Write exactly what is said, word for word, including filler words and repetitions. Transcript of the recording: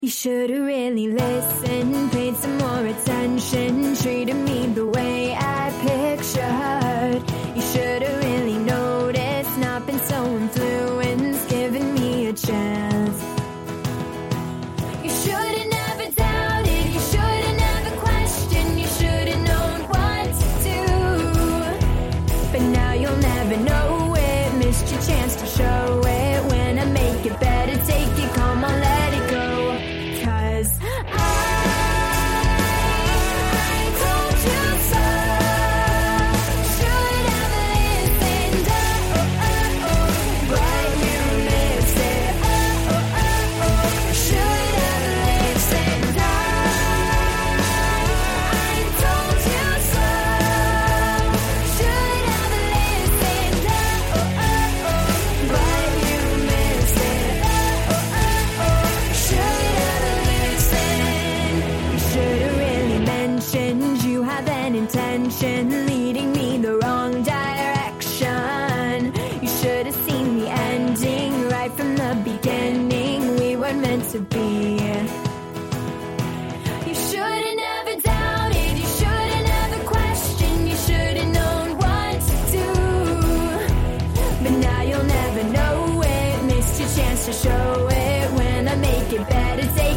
You should've really listened, paid some more attention, treated me the way I pictured. You should've really noticed, not been so influenced, giving me a chance. You should've never doubted, you should've never questioned, you should've known what to do. But now you'll never know it, missed your chance to show it. When I make it better, take it, come on, let it go. Cause I told you so. Should have listened, oh, oh, oh, but you missed it, oh, oh, oh, oh. Should have listened, I told you so. Should have listened, oh, oh, oh, but you missed it, oh, oh, oh. Should have listened. You should've really mentioned you have an intention, leading me the wrong direction. You should've seen the ending right from the beginning. We weren't meant to be. You should've never doubted, you should've never questioned, you should've known what to do. But now you'll never know it, missed your chance to show it. When I make it better, take